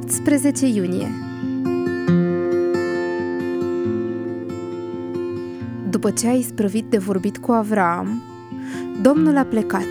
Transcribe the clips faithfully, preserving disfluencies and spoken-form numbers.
optsprezece iunie. După ce a isprăvit de vorbit cu Avraam, Domnul a plecat.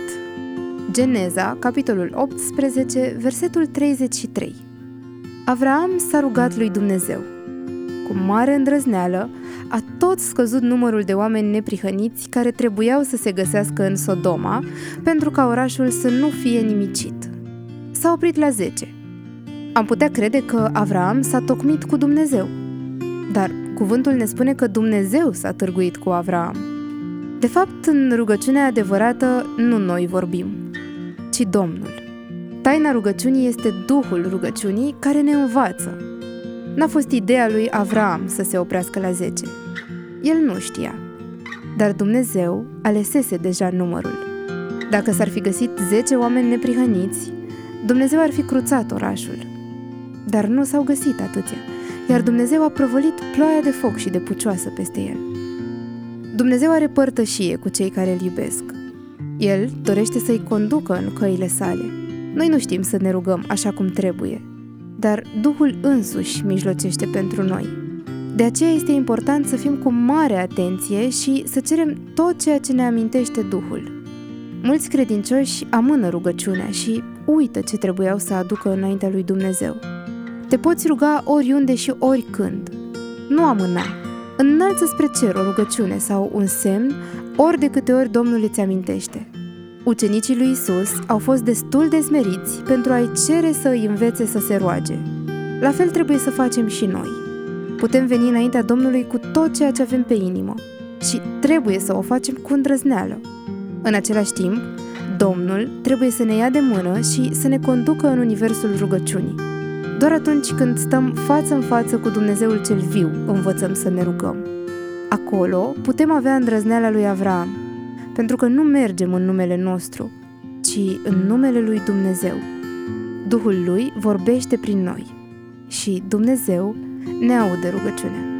Geneza, capitolul optsprezece, versetul treizeci și trei. Avraam s-a rugat lui Dumnezeu. Cu mare îndrăzneală a tot scăzut numărul de oameni neprihăniți care trebuiau să se găsească în Sodoma pentru ca orașul să nu fie nimicit. S-a oprit la zece. Am putea crede că Avraam s-a tocmit cu Dumnezeu, dar cuvântul ne spune că Dumnezeu s-a târguit cu Avraam. De fapt, în rugăciunea adevărată nu noi vorbim, ci Domnul. Taina rugăciunii este Duhul rugăciunii care ne învață. N-a fost ideea lui Avraam să se oprească la zece. El nu știa, dar Dumnezeu alesese deja numărul. Dacă s-ar fi găsit zece oameni neprihăniți, Dumnezeu ar fi cruțat orașul. Dar nu s-au găsit atâția, iar Dumnezeu a prăvălit ploaia de foc și de pucioasă peste el. Dumnezeu are părtășie cu cei care îl iubesc. El dorește să-i conducă în căile sale. Noi nu știm să ne rugăm așa cum trebuie, dar Duhul însuși mijlocește pentru noi. De aceea este important să fim cu mare atenție și să cerem tot ceea ce ne amintește Duhul. Mulți credincioși amână rugăciunea și uită ce trebuiau să aducă înaintea lui Dumnezeu. Te poți ruga oriunde și oricând. Nu amâna. Înalță spre cer o rugăciune sau un semn ori de câte ori Domnul îți amintește. Ucenicii lui Isus au fost destul de smeriți pentru a-i cere să îi învețe să se roage. La fel trebuie să facem și noi. Putem veni înaintea Domnului cu tot ceea ce avem pe inimă și trebuie să o facem cu îndrăzneală. În același timp, Domnul trebuie să ne ia de mână și să ne conducă în universul rugăciunii. Doar atunci când stăm față în față cu Dumnezeul cel viu, învățăm să ne rugăm. Acolo putem avea îndrăzneala lui Avraam, pentru că nu mergem în numele nostru, ci în numele lui Dumnezeu. Duhul lui vorbește prin noi și Dumnezeu ne aude rugăciunea.